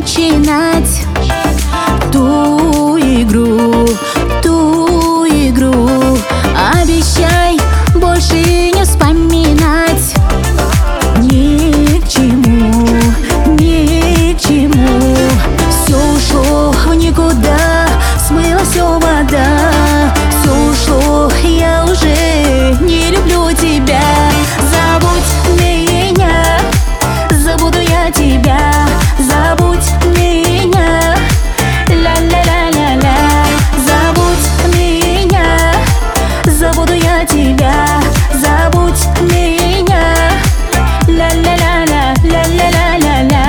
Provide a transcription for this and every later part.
начинать ту игру. Обещай больше не вспоминать. Ни к чему, ни к чему. Все ушло в никуда, смыла все вода. Все ушло, я уже не люблю тебя. Забудь меня, забуду я тебя. Забудь меня, ля-ля-ля-ля-ля. Забудь меня, забуду я тебя. Забудь меня, ля-ля-ля-ля, ля-ля-ля-ля-ля.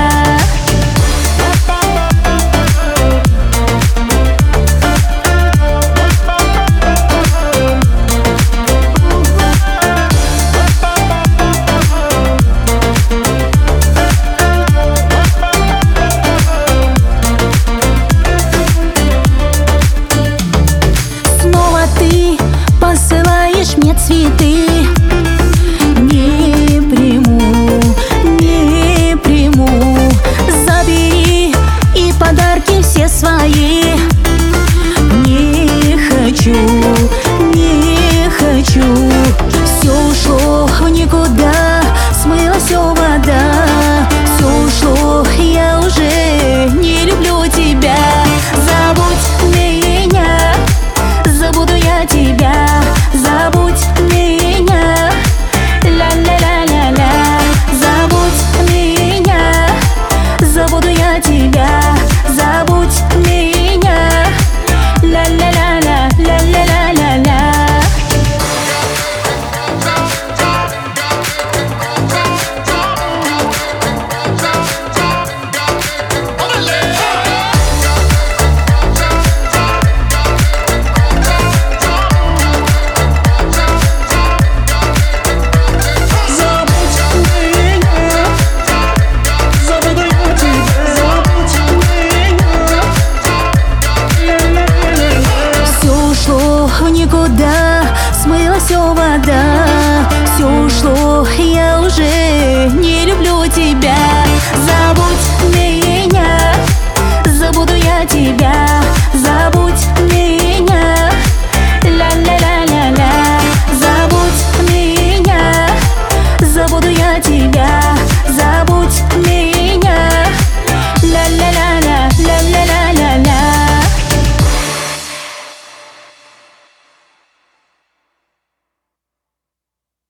Посылаешь мне цветы, не приму, не приму. Забери и подарки все свои. Не хочу, не хочу. Все ушло в никуда, смыла все вода. Все ушло, я уже не люблю тебя. Забудь меня, забуду я тебя. Забудь меня, ля-ля-ля-ля-ля. Забудь меня, забуду я тебя. Забудь меня, ля-ля-ля-ля, ля-ля-ля-ля-ля. Никуда, смыла все вода.